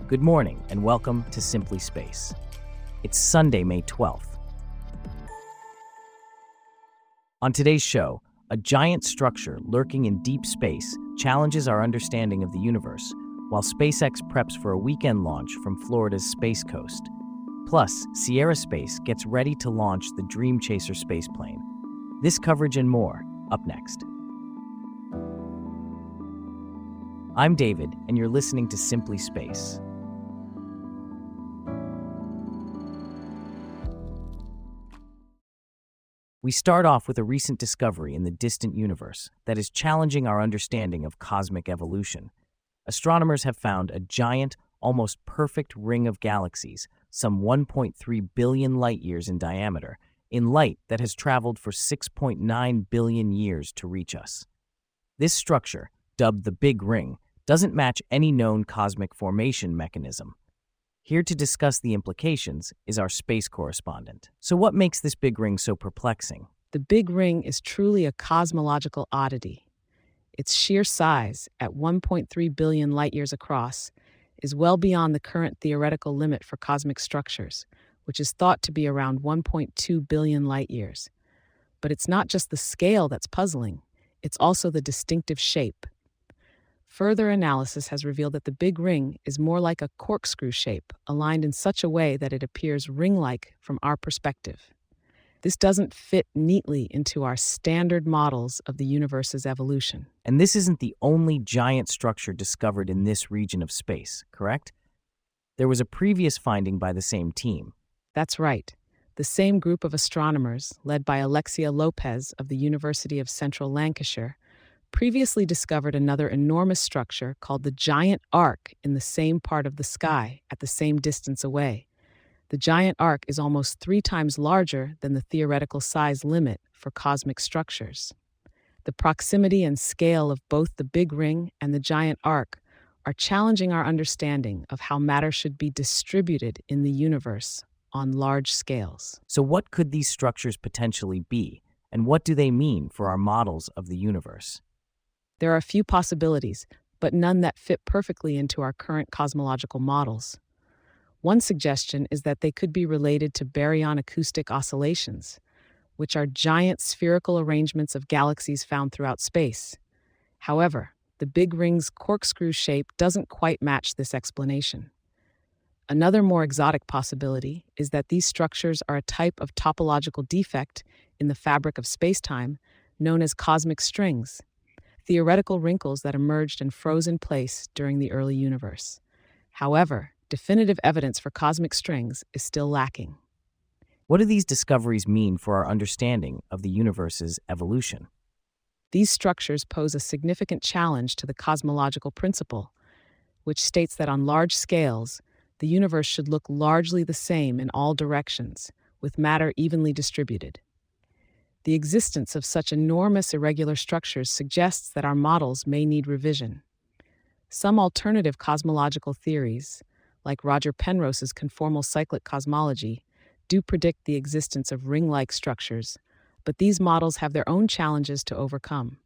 Good morning and welcome to Simply Space. It's Sunday, May 12th. On today's show, a giant structure lurking in deep space challenges our understanding of the universe, while SpaceX preps for a weekend launch from Florida's Space Coast. Plus, Sierra Space gets ready to launch the Dream Chaser spaceplane. This coverage and more, up next. I'm David, and you're listening to Simply Space. We start off with a recent discovery in the distant universe that is challenging our understanding of cosmic evolution. Astronomers have found a giant, almost perfect ring of galaxies, some 1.3 billion light-years in diameter, in light that has traveled for 6.9 billion years to reach us. This structure, dubbed the Big Ring, doesn't match any known cosmic formation mechanism. Here to discuss the implications is our space correspondent. So what makes this Big Ring so perplexing? The Big Ring is truly a cosmological oddity. Its sheer size, at 1.3 billion light-years across, is well beyond the current theoretical limit for cosmic structures, which is thought to be around 1.2 billion light-years. But it's not just the scale that's puzzling, it's also the distinctive shape. Further analysis has revealed that the Big Ring is more like a corkscrew shape, aligned in such a way that it appears ring-like from our perspective. This doesn't fit neatly into our standard models of the universe's evolution. And this isn't the only giant structure discovered in this region of space, correct? There was a previous finding by the same team. That's right. The same group of astronomers, led by Alexia Lopez of the University of Central Lancashire, previously discovered another enormous structure called the Giant Arc in the same part of the sky at the same distance away. The Giant Arc is almost 3 times larger than the theoretical size limit for cosmic structures. The proximity and scale of both the Big Ring and the Giant Arc are challenging our understanding of how matter should be distributed in the universe on large scales. So what could these structures potentially be, and what do they mean for our models of the universe? There are a few possibilities, but none that fit perfectly into our current cosmological models. One suggestion is that they could be related to baryon acoustic oscillations, which are giant spherical arrangements of galaxies found throughout space. However, the Big Ring's corkscrew shape doesn't quite match this explanation. Another more exotic possibility is that these structures are a type of topological defect in the fabric of spacetime known as cosmic strings, theoretical wrinkles that emerged and froze in place during the early universe. However, definitive evidence for cosmic strings is still lacking. What do these discoveries mean for our understanding of the universe's evolution? These structures pose a significant challenge to the cosmological principle, which states that on large scales, the universe should look largely the same in all directions, with matter evenly distributed. The existence of such enormous irregular structures suggests that our models may need revision. Some alternative cosmological theories, like Roger Penrose's conformal cyclic cosmology, do predict the existence of ring-like structures, but these models have their own challenges to overcome.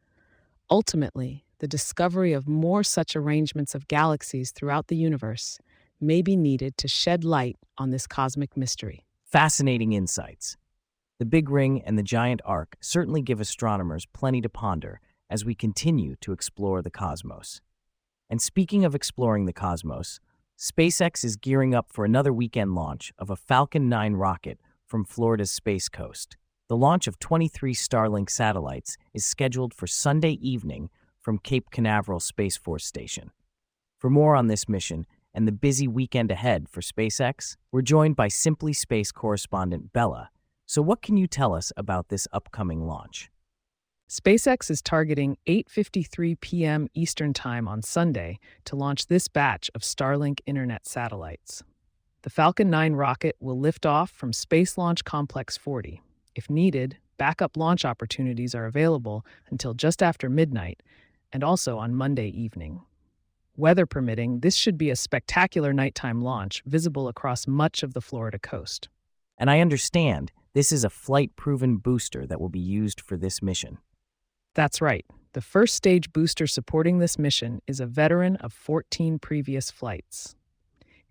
Ultimately, the discovery of more such arrangements of galaxies throughout the universe may be needed to shed light on this cosmic mystery. Fascinating insights. The Big Ring and the Giant Arc certainly give astronomers plenty to ponder as we continue to explore the cosmos. And speaking of exploring the cosmos, SpaceX is gearing up for another weekend launch of a Falcon 9 rocket from Florida's Space Coast. The launch of 23 Starlink satellites is scheduled for Sunday evening from Cape Canaveral Space Force Station. For more on this mission and the busy weekend ahead for SpaceX, we're joined by Simply Space correspondent Bella. So what can you tell us about this upcoming launch? SpaceX is targeting 8:53 p.m. Eastern Time on Sunday to launch this batch of Starlink Internet satellites. The Falcon 9 rocket will lift off from Space Launch Complex 40. If needed, backup launch opportunities are available until just after midnight and also on Monday evening. Weather permitting, this should be a spectacular nighttime launch visible across much of the Florida coast. And I understand this is a flight-proven booster that will be used for this mission. That's right. The first stage booster supporting this mission is a veteran of 14 previous flights.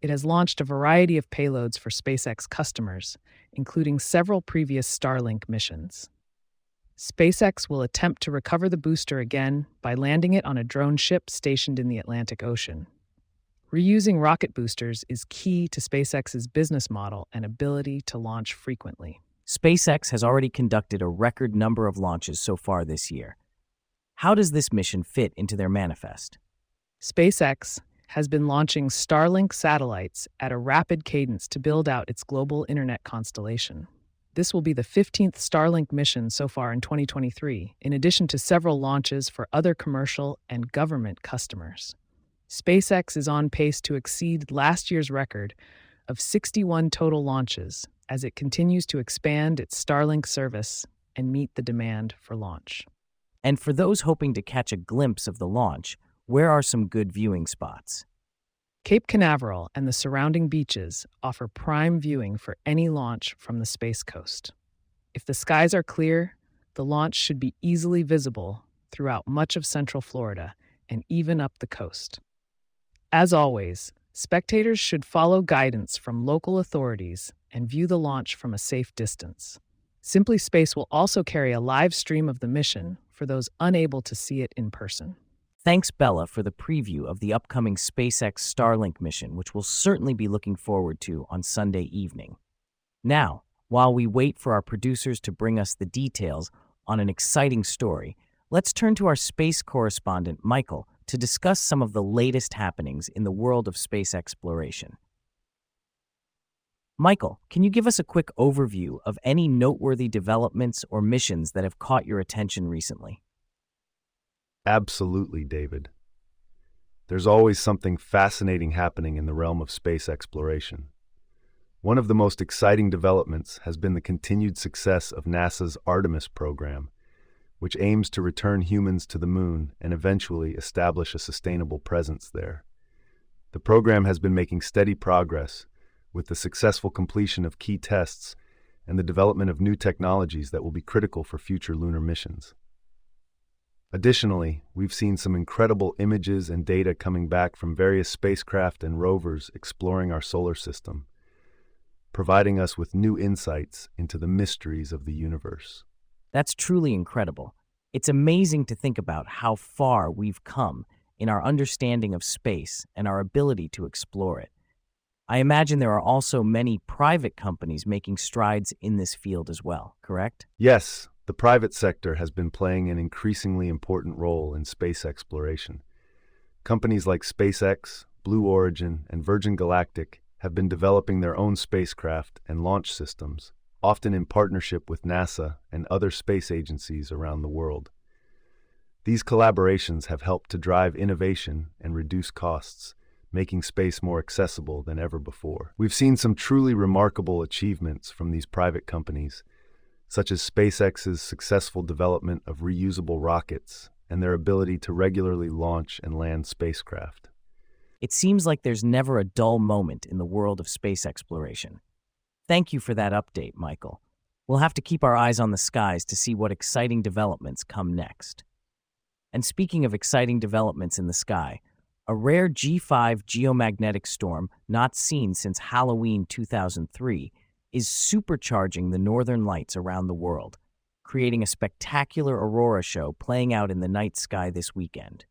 it has launched a variety of payloads for SpaceX customers, including several previous Starlink missions. SpaceX will attempt to recover the booster again by landing it on a drone ship stationed in the Atlantic Ocean. Reusing rocket boosters is key to SpaceX's business model and ability to launch frequently. SpaceX has already conducted a record number of launches so far this year. How does this mission fit into their manifest? SpaceX has been launching Starlink satellites at a rapid cadence to build out its global internet constellation. This will be the 15th Starlink mission so far in 2023, in addition to several launches for other commercial and government customers. SpaceX is on pace to exceed last year's record of 61 total launches as it continues to expand its Starlink service and meet the demand for launch. And for those hoping to catch a glimpse of the launch, where are some good viewing spots? Cape Canaveral and the surrounding beaches offer prime viewing for any launch from the Space Coast. If the skies are clear, the launch should be easily visible throughout much of Central Florida and even up the coast. As always, spectators should follow guidance from local authorities and view the launch from a safe distance. Simply Space will also carry a live stream of the mission for those unable to see it in person. Thanks, Bella, for the preview of the upcoming SpaceX Starlink mission, which we'll certainly be looking forward to on Sunday evening. Now, while we wait for our producers to bring us the details on an exciting story, let's turn to our space correspondent, Michael, to discuss some of the latest happenings in the world of space exploration. Michael, can you give us a quick overview of any noteworthy developments or missions that have caught your attention recently? Absolutely, David. There's always something fascinating happening in the realm of space exploration. One of the most exciting developments has been the continued success of NASA's Artemis program, which aims to return humans to the moon and eventually establish a sustainable presence there. The program has been making steady progress with the successful completion of key tests and the development of new technologies that will be critical for future lunar missions. Additionally, we've seen some incredible images and data coming back from various spacecraft and rovers exploring our solar system, providing us with new insights into the mysteries of the universe. That's truly incredible. It's amazing to think about how far we've come in our understanding of space and our ability to explore it. I imagine there are also many private companies making strides in this field as well, correct? Yes, the private sector has been playing an increasingly important role in space exploration. Companies like SpaceX, Blue Origin, and Virgin Galactic have been developing their own spacecraft and launch systems, often in partnership with NASA and other space agencies around the world. These collaborations have helped to drive innovation and reduce costs, making space more accessible than ever before. We've seen some truly remarkable achievements from these private companies, such as SpaceX's successful development of reusable rockets and their ability to regularly launch and land spacecraft. It seems like there's never a dull moment in the world of space exploration. Thank you for that update, Michael. We'll have to keep our eyes on the skies to see what exciting developments come next. And speaking of exciting developments in the sky, a rare G5 geomagnetic storm not seen since Halloween 2003 is supercharging the northern lights around the world, creating a spectacular aurora show playing out in the night sky this weekend.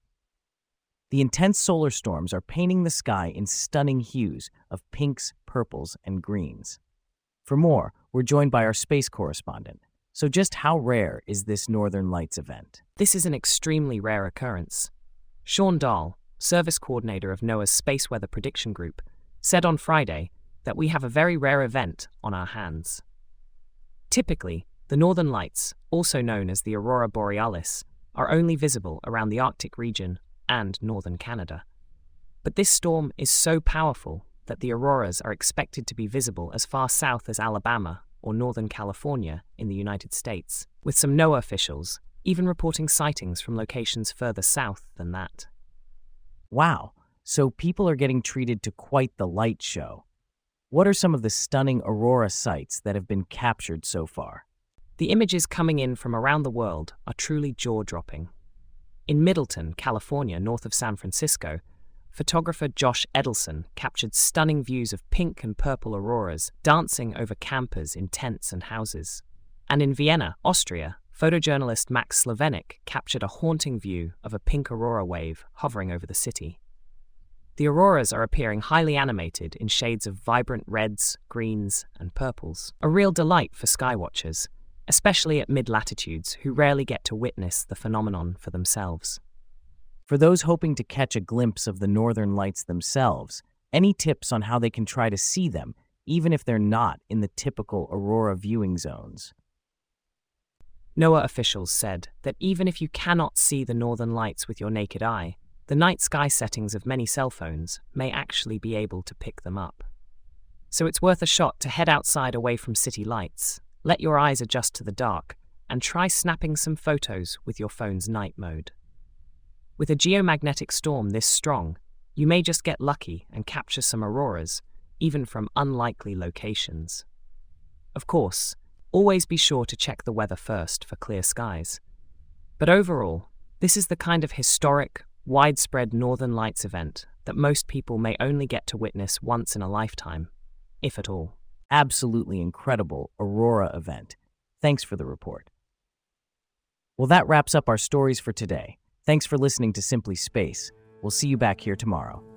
The intense solar storms are painting the sky in stunning hues of pinks, purples, and greens. For more, we're joined by our space correspondent. So just how rare is this Northern Lights event? This is an extremely rare occurrence. Sean Dahl, service coordinator of NOAA's Space Weather Prediction Group, said on Friday that we have a very rare event on our hands. Typically, the Northern Lights, also known as the Aurora Borealis, are only visible around the Arctic region and northern Canada. But this storm is so powerful that the auroras are expected to be visible as far south as Alabama or northern California in the United States, with some NOAA officials even reporting sightings from locations further south than that. Wow, so people are getting treated to quite the light show. What are some of the stunning aurora sights that have been captured so far? The images coming in from around the world are truly jaw-dropping. In Middleton, California, north of San Francisco, photographer Josh Edelson captured stunning views of pink and purple auroras dancing over campers in tents and houses. And in Vienna, Austria, photojournalist Max Slavenik captured a haunting view of a pink aurora wave hovering over the city. The auroras are appearing highly animated in shades of vibrant reds, greens, and purples, a real delight for skywatchers, especially at mid-latitudes who rarely get to witness the phenomenon for themselves. For those hoping to catch a glimpse of the northern lights themselves, any tips on how they can try to see them, even if they're not in the typical aurora viewing zones? NOAA officials said that even if you cannot see the northern lights with your naked eye, the night sky settings of many cell phones may actually be able to pick them up. So it's worth a shot to head outside away from city lights, let your eyes adjust to the dark, and try snapping some photos with your phone's night mode. With a geomagnetic storm this strong, you may just get lucky and capture some auroras, even from unlikely locations. Of course, always be sure to check the weather first for clear skies. But overall, this is the kind of historic, widespread Northern Lights event that most people may only get to witness once in a lifetime, if at all. Absolutely incredible aurora event. Thanks for the report. Well, that wraps up our stories for today. Thanks for listening to Simply Space. We'll see you back here tomorrow.